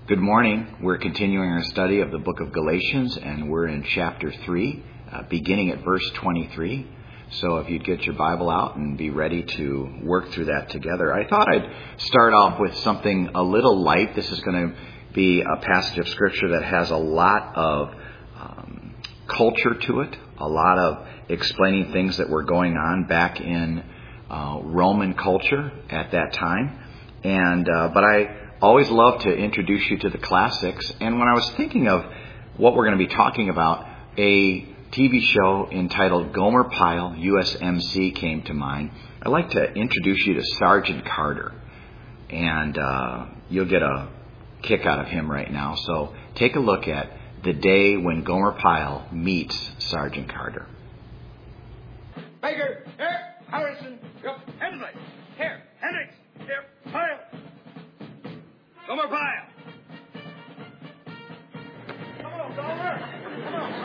Good morning. We're continuing our study of the book of Galatians, and we're in chapter 3, beginning at verse 23. So if you'd get your Bible out and be ready to work through that together. I thought I'd start off with something a little light. This is going to be a passage of Scripture that has a lot of culture to it, a lot of explaining things that were going on back in Roman culture at that time. But I always love to introduce you to the classics. And when I was thinking of what we're going to be talking about, a TV show entitled Gomer Pyle, USMC, came to mind. I'd like to introduce you to Sergeant Carter. And you'll get a kick out of him right now. So take a look at the day when Gomer Pyle meets Sergeant Carter. Baker, here, Harrison, yep, Hensley, here, Hendricks, here, Pyle. Gomer Pyle. Come on, Gomer. Come on.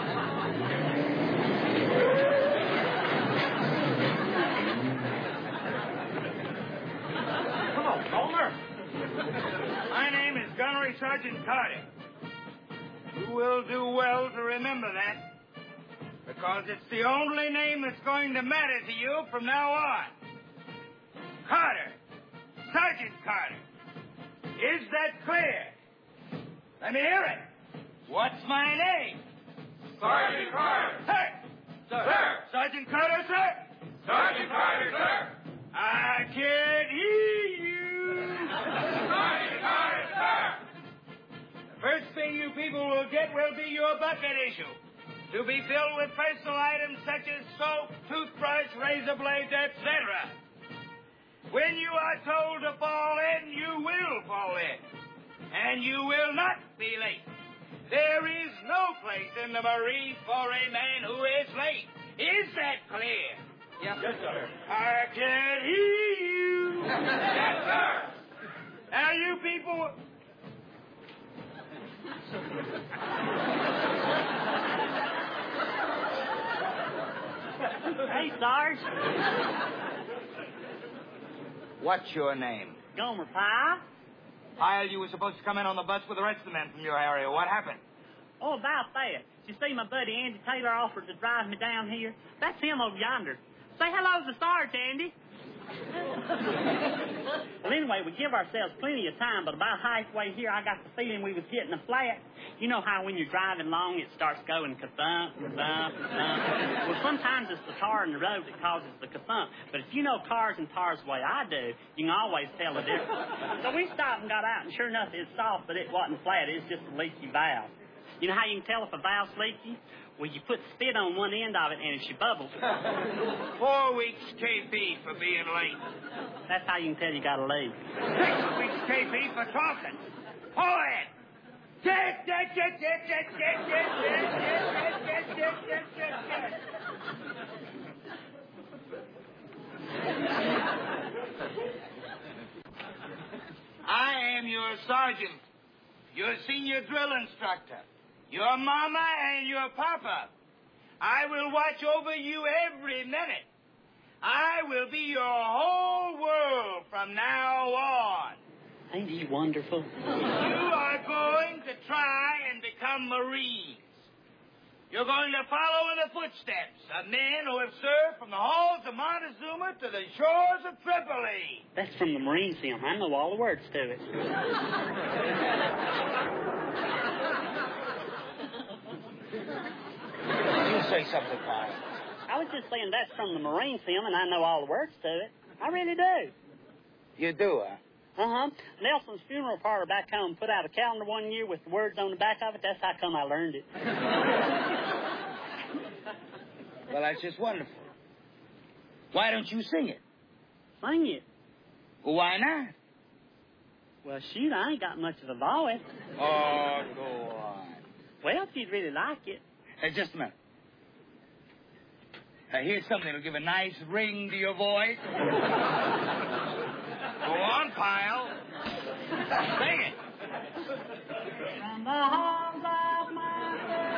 Come on, Gomer. My name is Gunnery Sergeant Carter. You will do well to remember that, because it's the only name that's going to matter to you from now on. Carter. Sergeant Carter. Is that clear? Let me hear it. What's my name? Sergeant Carter. Sir. Sir. Sergeant Carter, sir. Sergeant Carter, sir. I can't hear you. Sergeant Carter, sir. The first thing you people will get will be your bucket issue, to be filled with personal items such as soap, toothbrush, razor blades, etc. When you are told to fall in, you will fall in. And you will not be late. There is no place in the Marine for a man who is late. Is that clear? Yes, sir. I can't hear you. Yes, sir. Now, you people... Hey, Sarge. What's your name? Gomer Pyle. Pyle, you were supposed to come in on the bus with the rest of the men from your area. What happened? Oh, about that. You see, my buddy Andy Taylor offered to drive me down here. That's him over yonder. Say hello to Sarge, Andy. Well, anyway, we give ourselves plenty of time, but about halfway here, I got the feeling we was getting a flat. You know how when you're driving along, it starts going ka-thump, ka-thump, ka-thump. Well, sometimes it's the tar in the road that causes the ka-thump. But if you know cars and tars the way I do, you can always tell the difference. So we stopped and got out, and sure enough, it's soft, but it wasn't flat. It's just a leaky valve. You know how you can tell if a valve's leaky? Well, you put spit on one end of it, and it should bubble. 4 weeks KP for being late. That's how you can tell you got to leave. 6 weeks KP for talking. Forward. Get. I am your sergeant, your senior drill instructor, your mama and your papa. I will watch over you every minute. I will be your whole world from now on. Ain't he wonderful? You are going to try and become Marines. You're going to follow in the footsteps of men who have served from the halls of Montezuma to the shores of Tripoli. That's from the Marine film. I know all the words to it. You say something, Pyle. I was just saying that's from the Marine film, and I know all the words to it. I really do. You do, huh? Uh-huh. Nelson's funeral parlor back home put out a calendar one year with the words on the back of it. That's how come I learned it. Well, that's just wonderful. Why don't you sing it? Sing it? Well, why not? Well, shoot, I ain't got much of a voice. Oh, go on. Well, if you'd really like it. Hey, just a minute. Here's something that'll give a nice ring to your voice. Go on, Pyle. Sing it. From the halls of my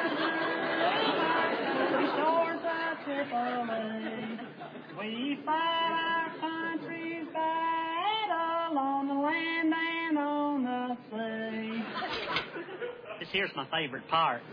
shores of Tripoli, we fight our country's battle on the land and on the sea. here's my favorite part.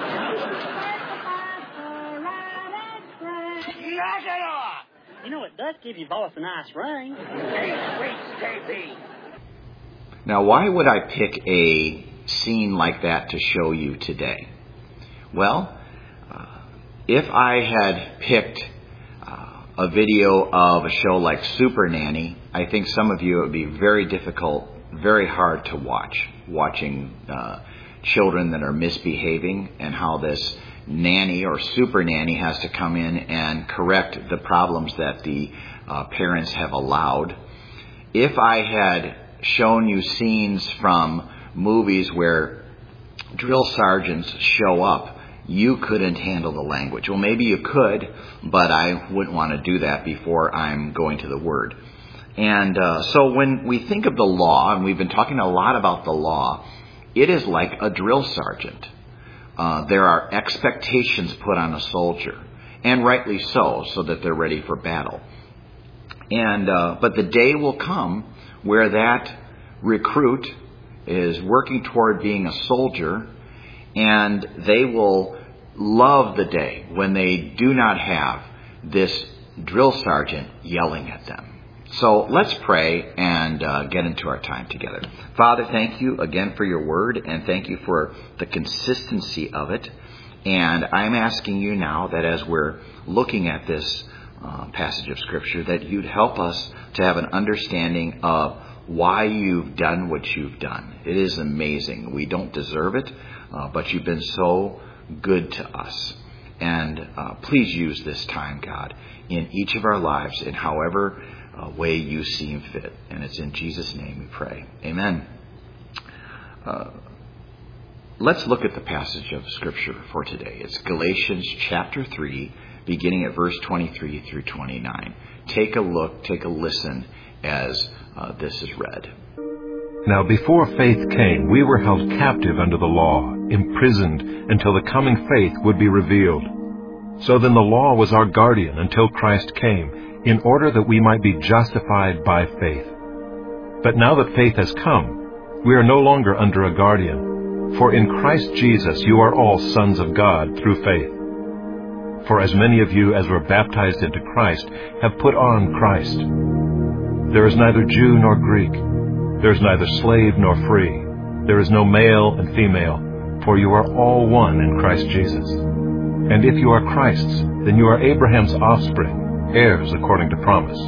Knock it off! You know, it does give your voice a nice ring. Hey, wait, KP. Now, why would I pick a scene like that to show you today? Well, if I had picked a video of a show like Super Nanny, I think some of you it would be very difficult, very hard to watching children that are misbehaving and how this nanny or super nanny has to come in and correct the problems that the parents have allowed. If I had shown you scenes from movies where drill sergeants show up, you couldn't handle the language. Well, maybe you could, but I wouldn't want to do that before I'm going to the Word. And so when we think of the law, and we've been talking a lot about the law, it is like a drill sergeant. There are expectations put on a soldier, and rightly so that they're ready for battle. And but the day will come where that recruit is working toward being a soldier, and they will love the day when they do not have this drill sergeant yelling at them. So let's pray and get into our time together. Father, thank you again for your word, and thank you for the consistency of it. And I'm asking you now that as we're looking at this passage of Scripture, that you'd help us to have an understanding of why you've done what you've done. It is amazing. We don't deserve it, but you've been so good to us. And please use this time, God, in each of our lives in however way you seem fit. And it's in Jesus' name we pray. Amen. Let's look at the passage of Scripture for today. It's Galatians chapter 3, beginning at verse 23 through 29. Take a look, take a listen as this is read. Now before faith came, we were held captive under the law, imprisoned until the coming faith would be revealed. So then the law was our guardian until Christ came, in order that we might be justified by faith. But now that faith has come, we are no longer under a guardian. For in Christ Jesus you are all sons of God through faith. For as many of you as were baptized into Christ have put on Christ. There is neither Jew nor Greek. There is neither slave nor free. There is no male and female, for you are all one in Christ Jesus. And if you are Christ's, then you are Abraham's offspring, heirs according to promise.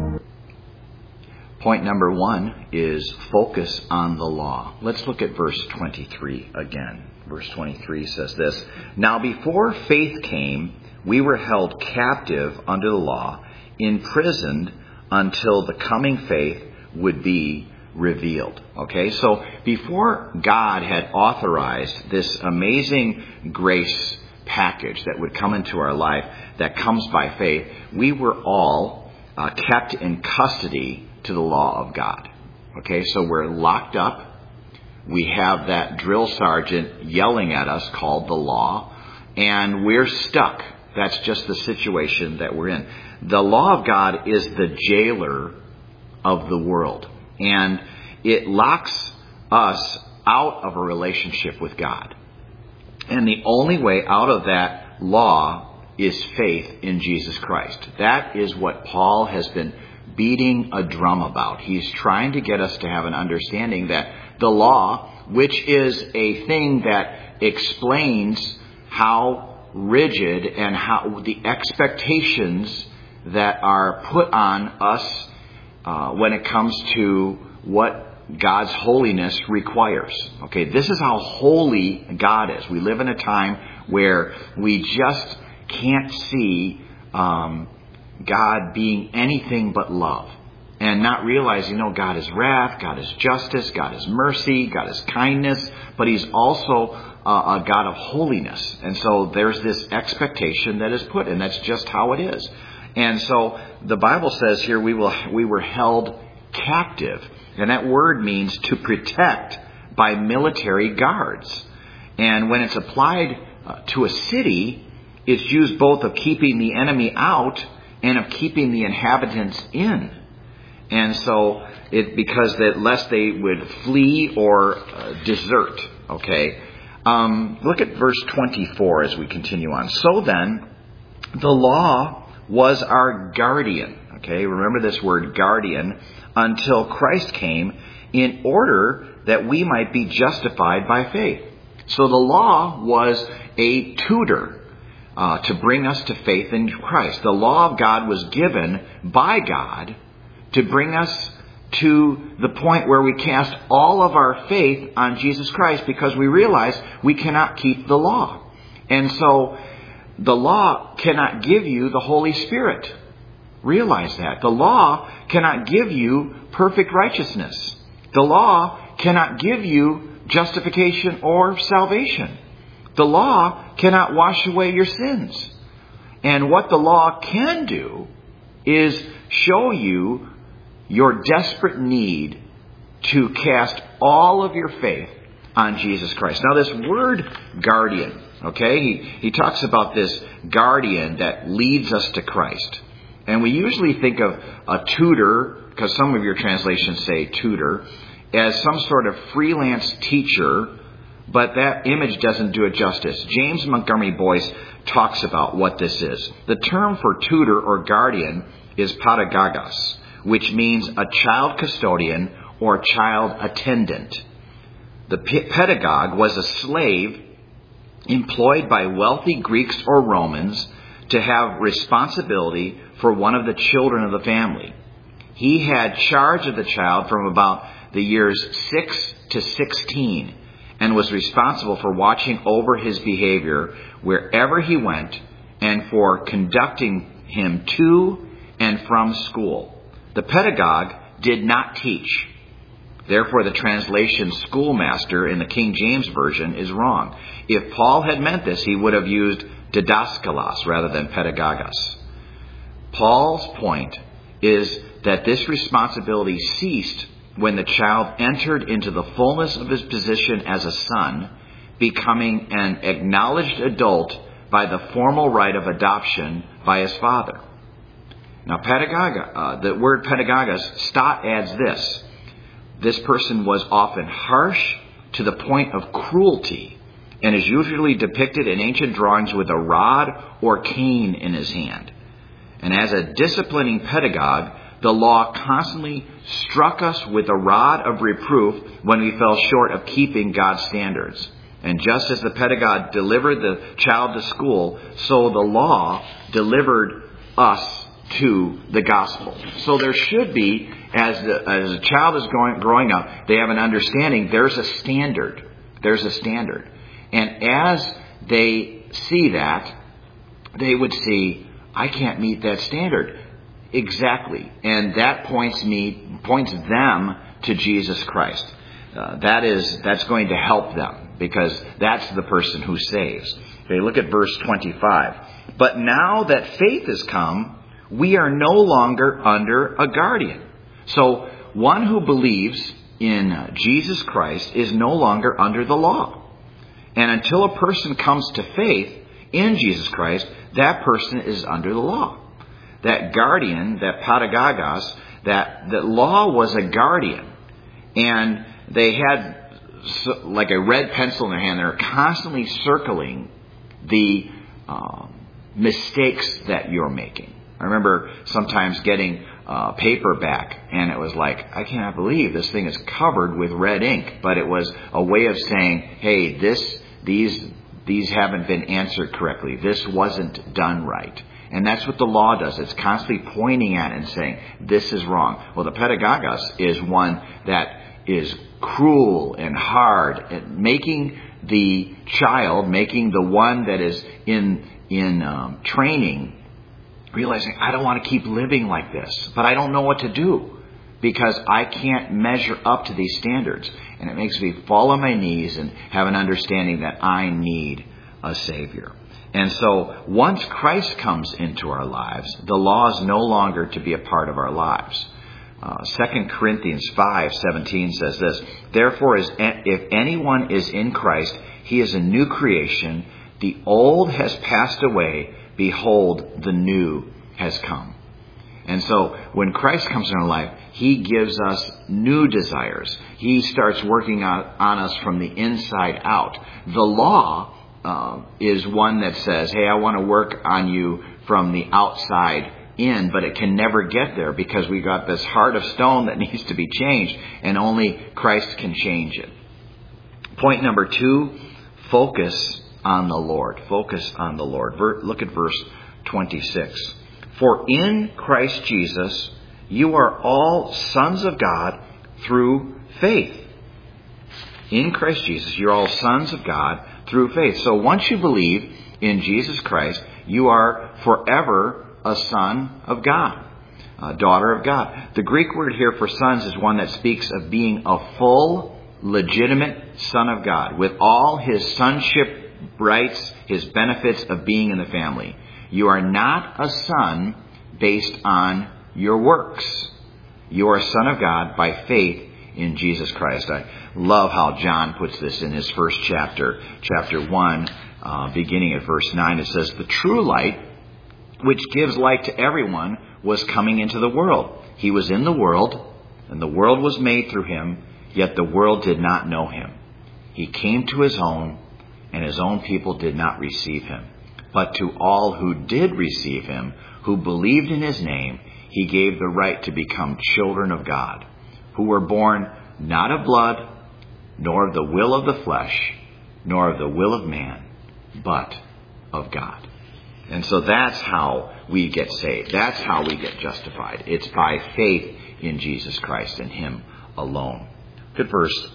Point number 1 is focus on the law. Let's look at verse 23 again. Verse 23 says this: Now before faith came, we were held captive under the law, imprisoned until the coming faith would be revealed. Okay, so before God had authorized this amazing grace package that would come into our life that comes by faith, we were all kept in custody to the law of God. Okay, so we're locked up. We have that drill sergeant yelling at us called the law, and we're stuck. That's just the situation that we're in. The law of God is the jailer of the world, and it locks us out of a relationship with God. And the only way out of that law is faith in Jesus Christ. That is what Paul has been beating a drum about. He's trying to get us to have an understanding that the law, which is a thing that explains how rigid and how the expectations that are put on us when it comes to what God's holiness requires. Okay, this is how holy God is. We live in a time where we just can't see God being anything but love, and not realizing, God is wrath, God is justice, God is mercy, God is kindness, but He's also a God of holiness. And so there's this expectation that is put, and that's just how it is. And so the Bible says here we were held captive. And that word means to protect by military guards. And when it's applied to a city, it's used both of keeping the enemy out and of keeping the inhabitants in. And so lest they would flee or desert. Okay. Look at verse 24 as we continue on. So then, the law was our guardian. Okay, remember this word guardian, until Christ came, in order that we might be justified by faith. So the law was a tutor to bring us to faith in Christ. The law of God was given by God to bring us to the point where we cast all of our faith on Jesus Christ, because we realize we cannot keep the law. And so the law cannot give you the Holy Spirit. Realize that. The law cannot give you perfect righteousness. The law cannot give you justification or salvation. The law cannot wash away your sins. And what the law can do is show you your desperate need to cast all of your faith on Jesus Christ. Now, this word guardian, okay, he talks about this guardian that leads us to Christ. And we usually think of a tutor, because some of your translations say tutor, as some sort of freelance teacher, but that image doesn't do it justice. James Montgomery Boyce talks about what this is. The term for tutor or guardian is pedagogos, which means a child custodian or child attendant. The pedagogue was a slave employed by wealthy Greeks or Romans to have responsibility for one of the children of the family. He had charge of the child from about the years 6 to 16 and was responsible for watching over his behavior wherever he went and for conducting him to and from school. The pedagogue did not teach. Therefore, the translation schoolmaster in the King James Version is wrong. If Paul had meant this, he would have used didaskalos rather than pedagogos. Paul's point is that this responsibility ceased when the child entered into the fullness of his position as a son, becoming an acknowledged adult by the formal right of adoption by his father. Now, the word pedagogos, Stott adds this. This person was often harsh to the point of cruelty and is usually depicted in ancient drawings with a rod or cane in his hand. And as a disciplining pedagogue, the law constantly struck us with a rod of reproof when we fell short of keeping God's standards. And just as the pedagogue delivered the child to school, so the law delivered us to the gospel. So there should be, as a child is growing up, they have an understanding there's a standard. There's a standard. And as they see that, they would see, I can't meet that standard. Exactly. And that points them to Jesus Christ. That's going to help them, because that's the person who saves. Okay, look at verse 25. But now that faith has come, we are no longer under a guardian. So one who believes in Jesus Christ is no longer under the law. And until a person comes to faith in Jesus Christ, that person is under the law. That guardian, that pedagogos, that law was a guardian. And they had like a red pencil in their hand. They were constantly circling the mistakes that you're making. I remember sometimes getting paper back, and it was like, I cannot believe this thing is covered with red ink. But it was a way of saying, hey, these haven't been answered correctly. This wasn't done right. And that's what the law does. It's constantly pointing at it and saying, this is wrong. Well, the pedagogos is one that is cruel and hard at making the child, making the one that is in training, realizing, I don't want to keep living like this, but I don't know what to do because I can't measure up to these standards. And it makes me fall on my knees and have an understanding that I need a Savior. And so once Christ comes into our lives, the law is no longer to be a part of our lives. 2 Corinthians 5:17 says this, therefore, if anyone is in Christ, he is a new creation. The old has passed away. Behold, the new has come. And so when Christ comes in our life, He gives us new desires. He starts working on us from the inside out. The law is one that says, hey, I want to work on you from the outside in, but it can never get there because we got this heart of stone that needs to be changed, and only Christ can change it. Point number 2, focus on the Lord. Focus on the Lord. Look at verse 26. For in Christ Jesus, you are all sons of God through faith. In Christ Jesus, you're all sons of God through faith. So once you believe in Jesus Christ, you are forever a son of God, a daughter of God. The Greek word here for sons is one that speaks of being a full, legitimate son of God, with all his sonship rights, his benefits of being in the family. You are not a son based on your works. You are a son of God by faith in Jesus Christ. I love how John puts this in his first chapter, chapter 1, beginning at verse 9. It says, the true light, which gives light to everyone, was coming into the world. He was in the world, and the world was made through him, yet the world did not know him. He came to his own, and his own people did not receive him. But to all who did receive him, who believed in his name, he gave the right to become children of God, who were born not of blood, nor of the will of the flesh, nor of the will of man, but of God. And so that's how we get saved. That's how we get justified. It's by faith in Jesus Christ and him alone. Look at verse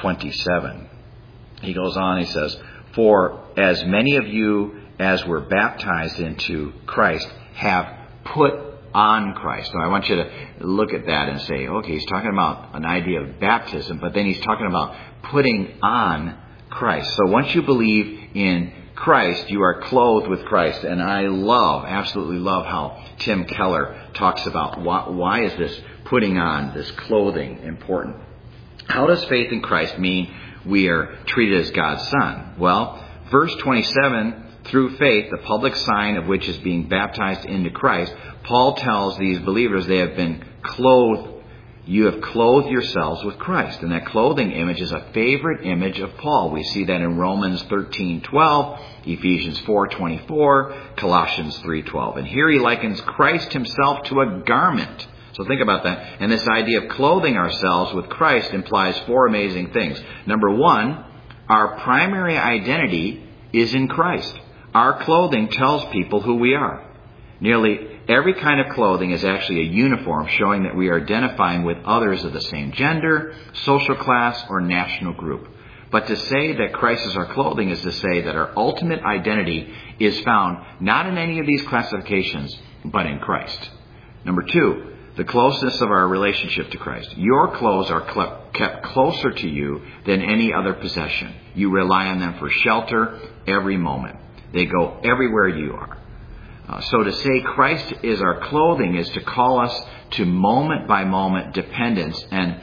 27. He goes on, he says, for as many of you as were baptized into Christ have put on Christ. Now I want you to look at that and say, okay, he's talking about an idea of baptism, but then he's talking about putting on Christ. So once you believe in Christ, you are clothed with Christ. And I absolutely love how Tim Keller talks about why is this putting on, this clothing, important. How does faith in Christ mean we are treated as God's son? Well, verse 27, through faith, the public sign of which is being baptized into Christ, Paul tells these believers they have been clothed. You have clothed yourselves with Christ. And that clothing image is a favorite image of Paul. We see that in Romans 13:12, Ephesians 4:24, Colossians 3:12. And here he likens Christ himself to a garment. So think about that. And this idea of clothing ourselves with Christ implies 4 amazing things. Number 1, our primary identity is in Christ. Our clothing tells people who we are. Nearly every kind of clothing is actually a uniform showing that we are identifying with others of the same gender, social class, or national group. But to say that Christ is our clothing is to say that our ultimate identity is found not in any of these classifications, but in Christ. Number 2, the closeness of our relationship to Christ. Your clothes are kept closer to you than any other possession. You rely on them for shelter every moment. They go everywhere you are. So to say Christ is our clothing is to call us to moment-by-moment dependence and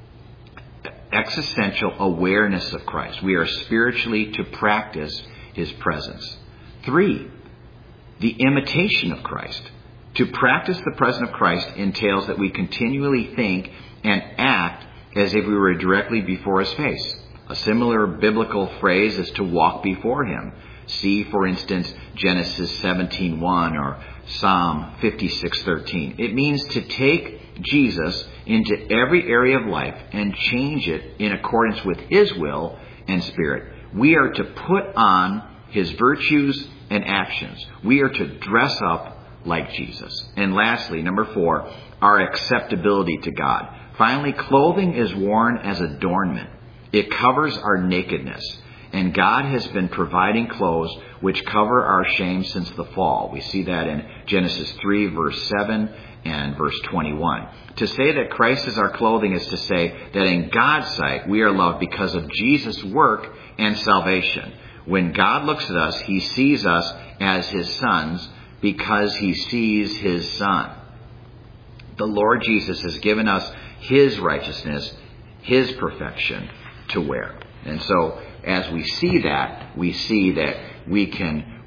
existential awareness of Christ. We are spiritually to practice his presence. 3, the imitation of Christ. To practice the presence of Christ entails that we continually think and act as if we were directly before his face. A similar biblical phrase is to walk before him. See, for instance, Genesis 17:1 or Psalm 56:13. It means to take Jesus into every area of life and change it in accordance with his will and spirit. We are to put on his virtues and actions. We are to dress up like Jesus. And lastly, number 4, our acceptability to God. Finally, clothing is worn as adornment. It covers our nakedness. And God has been providing clothes which cover our shame since the fall. We see that in Genesis 3, verse 7 and verse 21. To say that Christ is our clothing is to say that in God's sight we are loved because of Jesus' work and salvation. When God looks at us, he sees us as his sons because he sees his Son. The Lord Jesus has given us his righteousness, his perfection to wear. And so as we see that we can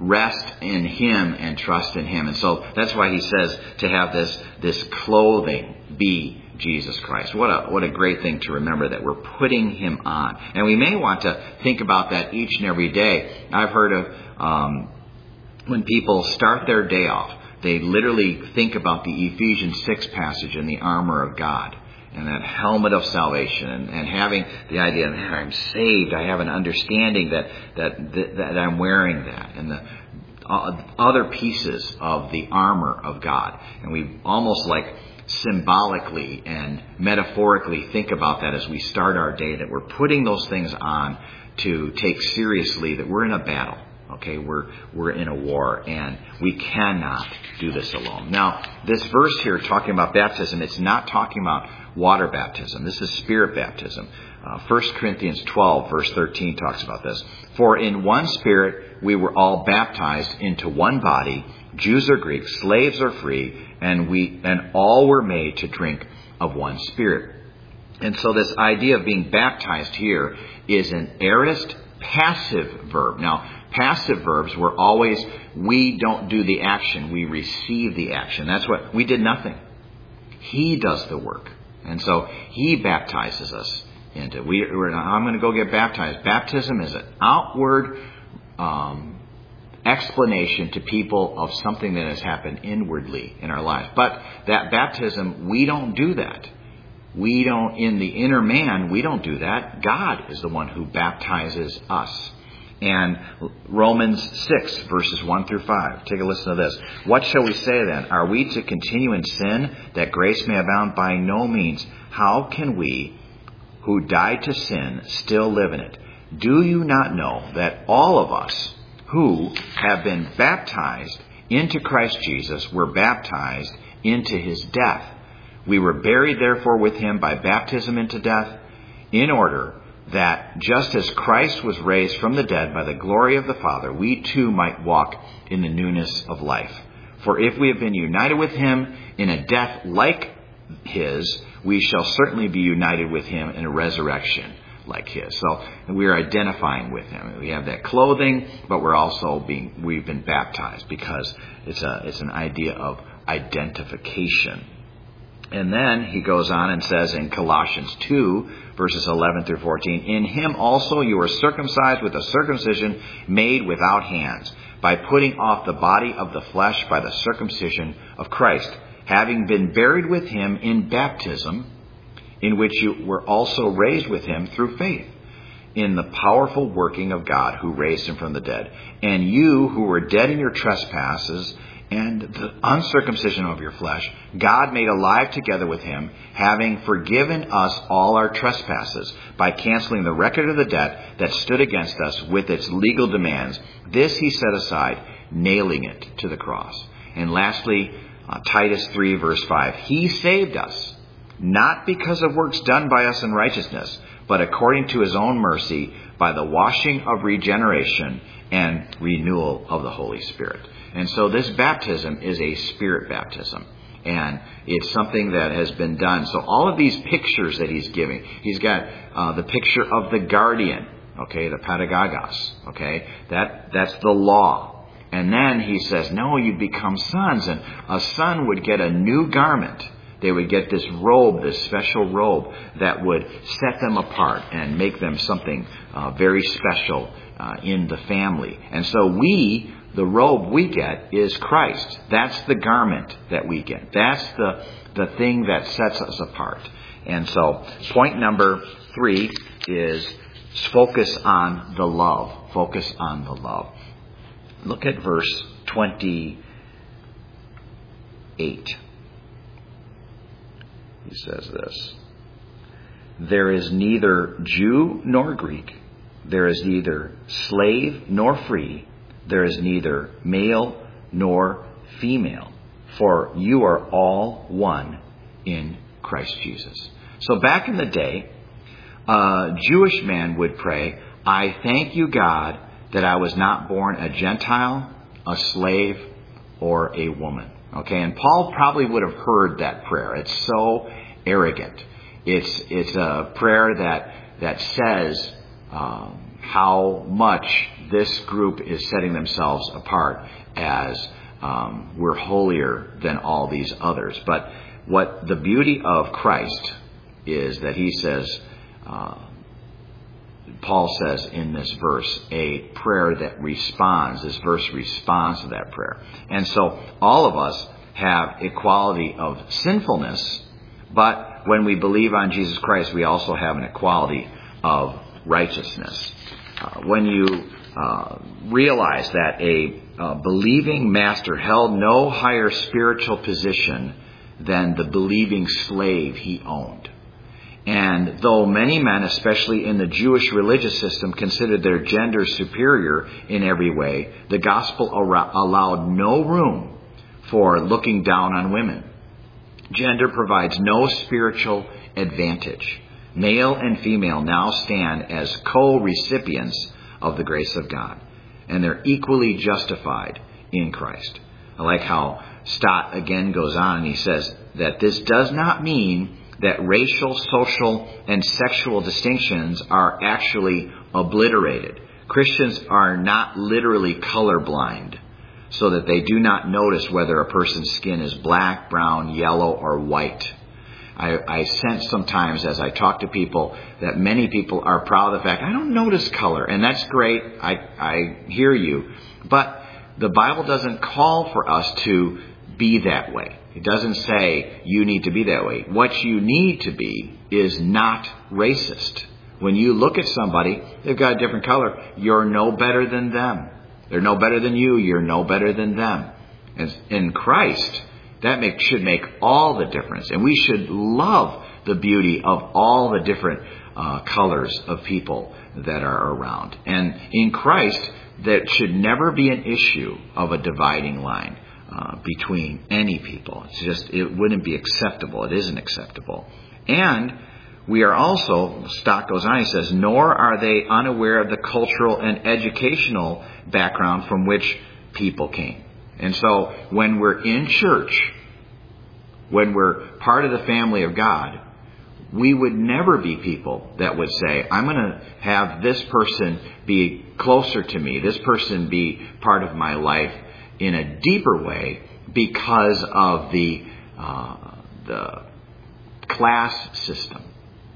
rest in Him and trust in Him. And so that's why he says to have this clothing be Jesus Christ. What a great thing to remember, that we're putting Him on. And we may want to think about that each and every day. I've heard of when people start their day off, they literally think about the Ephesians 6 passage and the armor of God and that helmet of salvation and having the idea that I'm saved. I have an understanding that I'm wearing that, and the other pieces of the armor of God. And we almost like symbolically and metaphorically think about that as we start our day, that we're putting those things on to take seriously that we're in a battle. Okay, we're in a war, and we cannot do this alone. Now, this verse here talking about baptism, it's not talking about water baptism. This is spirit baptism. 1 Corinthians 12, verse 13 talks about this. For in one Spirit we were all baptized into one body, Jews or Greeks, slaves or free, and all were made to drink of one Spirit. And so this idea of being baptized here is an aorist passive verb. Now, passive verbs were always, we don't do the action, we receive the action. That's what, we did nothing. He does the work. And so He baptizes us into, I'm going to go get baptized. Baptism is an outward explanation to people of something that has happened inwardly in our lives. But that baptism, we don't do that. We don't, in the inner man, we don't do that. God is the one who baptizes us. And Romans 6, verses 1 through 5. Take a listen to this. What shall we say then? Are we to continue in sin that grace may abound? By no means. How can we, who died to sin, still live in it? Do you not know that all of us who have been baptized into Christ Jesus were baptized into His death? We were buried therefore with Him by baptism into death, in order that just as Christ was raised from the dead by the glory of the Father, we too might walk in the newness of life. For if we have been united with Him in a death like His, we shall certainly be united with Him in a resurrection like His. So we are identifying with Him. We have that clothing, but we've been baptized because it's an idea of identification. And then he goes on and says in Colossians 2, verses 11 through 14, in Him also you are circumcised with a circumcision made without hands, by putting off the body of the flesh by the circumcision of Christ, having been buried with Him in baptism, in which you were also raised with Him through faith, in the powerful working of God who raised Him from the dead. And you who were dead in your trespasses and the uncircumcision of your flesh, God made alive together with Him, having forgiven us all our trespasses, by canceling the record of the debt that stood against us with its legal demands. This He set aside, nailing it to the cross. And lastly, Titus 3, verse 5, He saved us, not because of works done by us in righteousness, but according to His own mercy, by the washing of regeneration and renewal of the Holy Spirit. And so this baptism is a spirit baptism. And it's something that has been done. So all of these pictures that he's giving, he's got the picture of the guardian, okay, the pedagogos, okay, that's the law. And then he says, no, you become sons. And a son would get a new garment. They would get this robe, this special robe that would set them apart and make them something very special in the family. And so the robe we get is Christ. That's the garment that we get. That's the thing that sets us apart. And so point number 3 is focus on the love. Focus on the love. Look at verse 28. He says this. There is neither Jew nor Greek. There is neither slave nor free. There is neither male nor female. For you are all one in Christ Jesus. So back in the day, a Jewish man would pray, I thank you, God, that I was not born a Gentile, a slave, or a woman. Okay, and Paul probably would have heard that prayer. It's so arrogant. It's a prayer that says, how much this group is setting themselves apart as we're holier than all these others. But what the beauty of Christ is that he says, Paul says in this verse, a prayer that responds. This verse responds to that prayer. And so all of us have equality of sinfulness, but when we believe on Jesus Christ, we also have an equality of righteousness. When you realize that a believing master held no higher spiritual position than the believing slave he owned. And though many men, especially in the Jewish religious system, considered their gender superior in every way, the gospel allowed no room for looking down on women. Gender provides no spiritual advantage. Male and female now stand as co-recipients of the grace of God, and they're equally justified in Christ. I like how Stott again goes on, and he says that this does not mean that racial, social, and sexual distinctions are actually obliterated. Christians are not literally colorblind, so that they do not notice whether a person's skin is black, brown, yellow, or white. I sense sometimes as I talk to people that many people are proud of the fact, I don't notice color, and that's great. I hear you. But the Bible doesn't call for us to be that way. It doesn't say you need to be that way. What you need to be is not racist. When you look at somebody, they've got a different color, you're no better than them. They're no better than you, you're no better than them. And in Christ, that should make all the difference. And we should love the beauty of all the different colors of people that are around. And in Christ, there should never be an issue of a dividing line between any people. It wouldn't be acceptable. It isn't acceptable. And we are also, Stott goes on, he says, nor are they unaware of the cultural and educational background from which people came. And so when we're in church, when we're part of the family of God, we would never be people that would say, I'm going to have this person be closer to me, this person be part of my life in a deeper way because of the class system.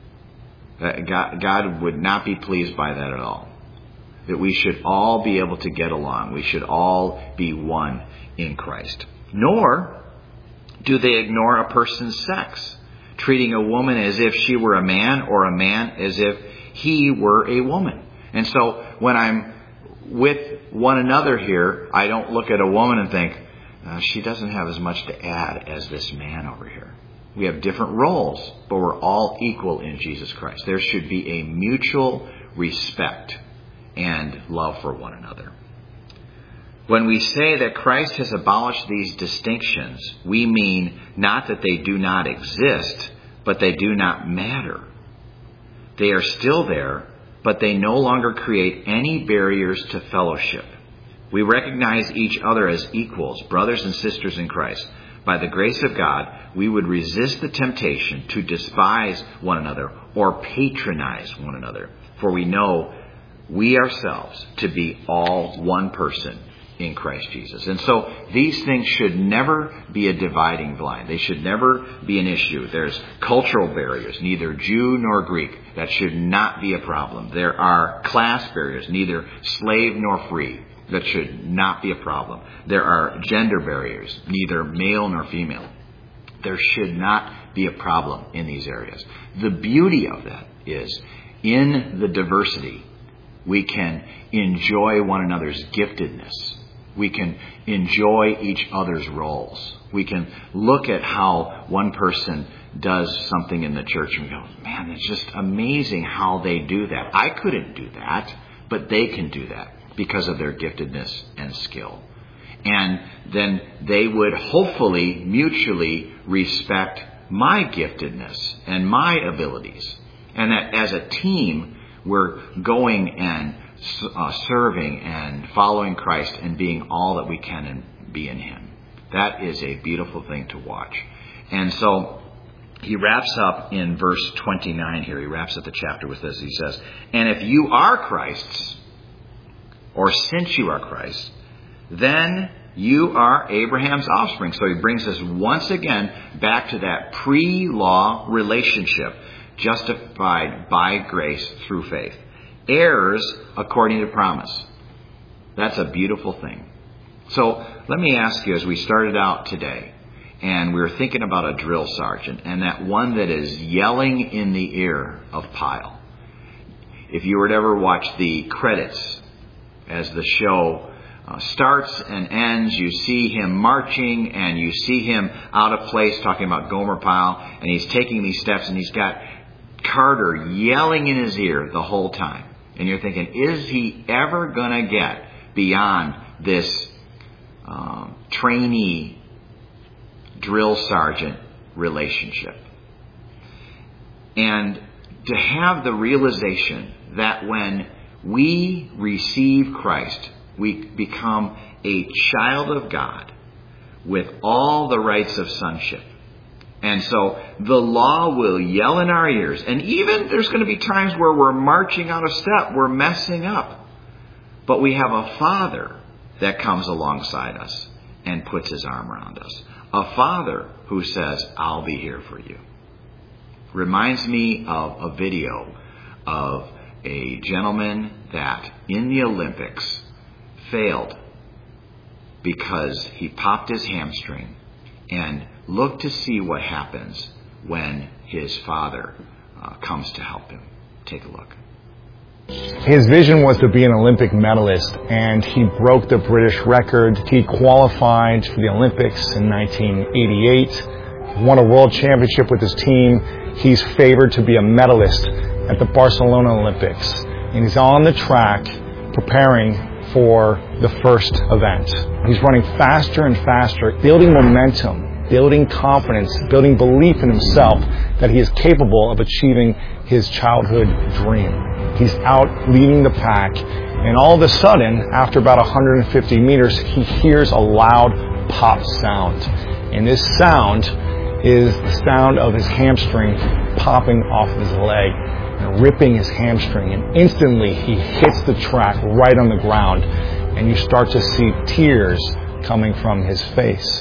God would not be pleased by that at all. That we should all be able to get along. We should all be one in Christ. Nor do they ignore a person's sex, treating a woman as if she were a man or a man as if he were a woman. And so when I'm with one another here, I don't look at a woman and think, she doesn't have as much to add as this man over here. We have different roles, but we're all equal in Jesus Christ. There should be a mutual respect and love for one another. When we say that Christ has abolished these distinctions, we mean not that they do not exist, but they do not matter. They are still there, but they no longer create any barriers to fellowship. We recognize each other as equals, brothers and sisters in Christ. By the grace of God, we would resist the temptation to despise one another or patronize one another, for we know we ourselves to be all one person in Christ Jesus. And so these things should never be a dividing line. They should never be an issue. There's cultural barriers, neither Jew nor Greek. That should not be a problem. There are class barriers, neither slave nor free. That should not be a problem. There are gender barriers, neither male nor female. There should not be a problem in these areas. The beauty of that is in the diversity, we can enjoy one another's giftedness. We can enjoy each other's roles. We can look at how one person does something in the church and go, man, it's just amazing how they do that. I couldn't do that, but they can do that because of their giftedness and skill. And then they would hopefully mutually respect my giftedness and my abilities. And that as a team, we're going and serving and following Christ and being all that we can and be in Him. That is a beautiful thing to watch. And so he wraps up in verse 29 here. He wraps up the chapter with this. He says, and if you are Christ's, or since you are Christ, then you are Abraham's offspring. So he brings us once again back to that pre-law relationship, justified by grace through faith. Heirs according to promise. That's a beautiful thing. So let me ask you, as we started out today, and we were thinking about a drill sergeant, and that one that is yelling in the ear of Pyle. If you were to ever watch the credits as the show starts and ends, you see him marching and you see him out of place talking about Gomer Pyle, and he's taking these steps and he's got Carter yelling in his ear the whole time. And you're thinking, is he ever going to get beyond this trainee drill sergeant relationship? And to have the realization that when we receive Christ, we become a child of God with all the rights of sonship. And so the law will yell in our ears. And even there's going to be times where we're marching out of step, we're messing up. But we have a Father that comes alongside us and puts his arm around us. A Father who says, I'll be here for you. Reminds me of a video of a gentleman that in the Olympics failed because he popped his hamstring, and look to see what happens when his father comes to help him. Take a look. His vision was to be an Olympic medalist, and he broke the British record. He qualified for the Olympics in 1988, won a world championship with his team. He's favored to be a medalist at the Barcelona Olympics, and he's on the track preparing for the first event. He's running faster and faster, building momentum, building confidence, building belief in himself that he is capable of achieving his childhood dream. He's out leading the pack, and all of a sudden, after about 150 meters, he hears a loud pop sound. And this sound is the sound of his hamstring popping off his leg and ripping his hamstring. And instantly, he hits the track right on the ground, and you start to see tears coming from his face.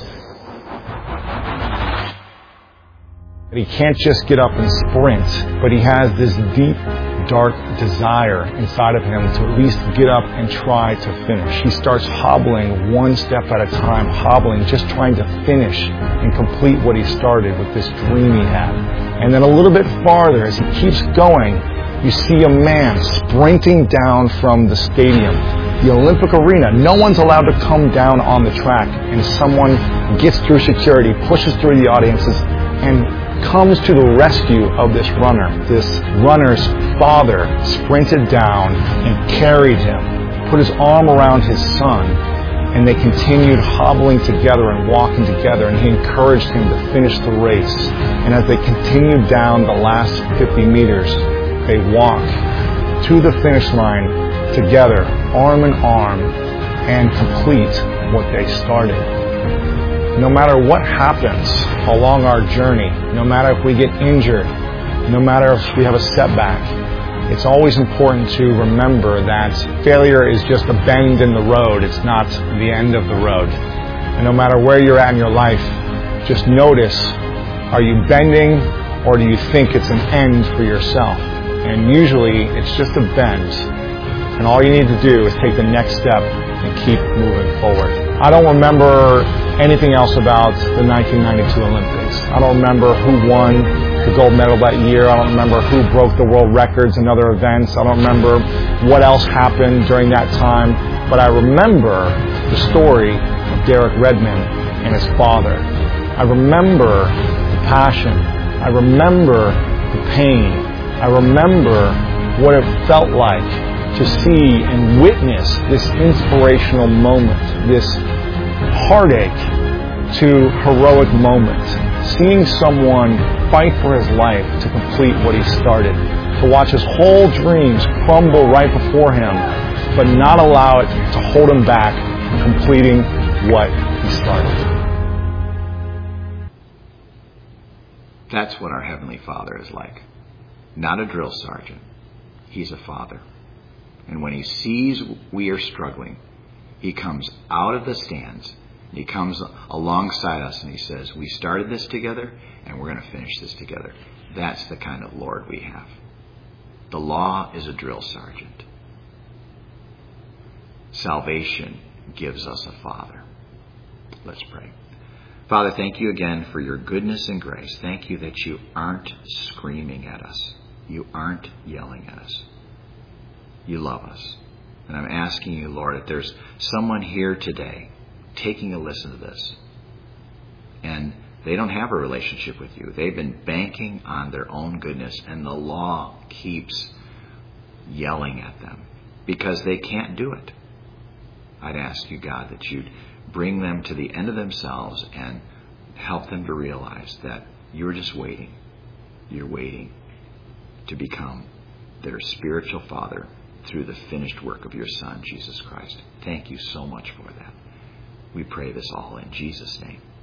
He can't just get up and sprint, but he has this deep, dark desire inside of him to at least get up and try to finish. He starts hobbling one step at a time, hobbling, just trying to finish and complete what he started with this dream he had. And then a little bit farther, as he keeps going, you see a man sprinting down from the stadium, the Olympic arena. No one's allowed to come down on the track, and someone gets through security, pushes through the audiences, and comes to the rescue of this runner. This runner's father sprinted down and carried him, put his arm around his son, and they continued hobbling together and walking together, and he encouraged him to finish the race. And as they continued down the last 50 meters, they walk to the finish line together, arm in arm, and complete what they started. No matter what happens along our journey, no matter if we get injured, no matter if we have a setback, it's always important to remember that failure is just a bend in the road. It's not the end of the road. And no matter where you're at in your life, just notice, are you bending, or do you think it's an end for yourself? And usually it's just a bend. And all you need to do is take the next step and keep moving forward. I don't remember anything else about the 1992 Olympics. I don't remember who won the gold medal that year. I don't remember who broke the world records in other events. I don't remember what else happened during that time. But I remember the story of Derek Redmond and his father. I remember the passion. I remember the pain. I remember what it felt like to see and witness this inspirational moment, this heartache to heroic moment. Seeing someone fight for his life to complete what he started, to watch his whole dreams crumble right before him, but not allow it to hold him back from completing what he started. That's what our Heavenly Father is like. Not a drill sergeant. He's a father. And when he sees we are struggling, he comes out of the stands. He comes alongside us and he says, we started this together and we're going to finish this together. That's the kind of Lord we have. The law is a drill sergeant. Salvation gives us a Father. Let's pray. Father, thank you again for your goodness and grace. Thank you that you aren't screaming at us. You aren't yelling at us. You love us. And I'm asking you, Lord, if there's someone here today taking a listen to this and they don't have a relationship with you. They've been banking on their own goodness and the law keeps yelling at them because they can't do it. I'd ask you, God, that you'd bring them to the end of themselves and help them to realize that you're just waiting. You're waiting to become their spiritual father through the finished work of your Son, Jesus Christ. Thank you so much for that. We pray this all in Jesus' name.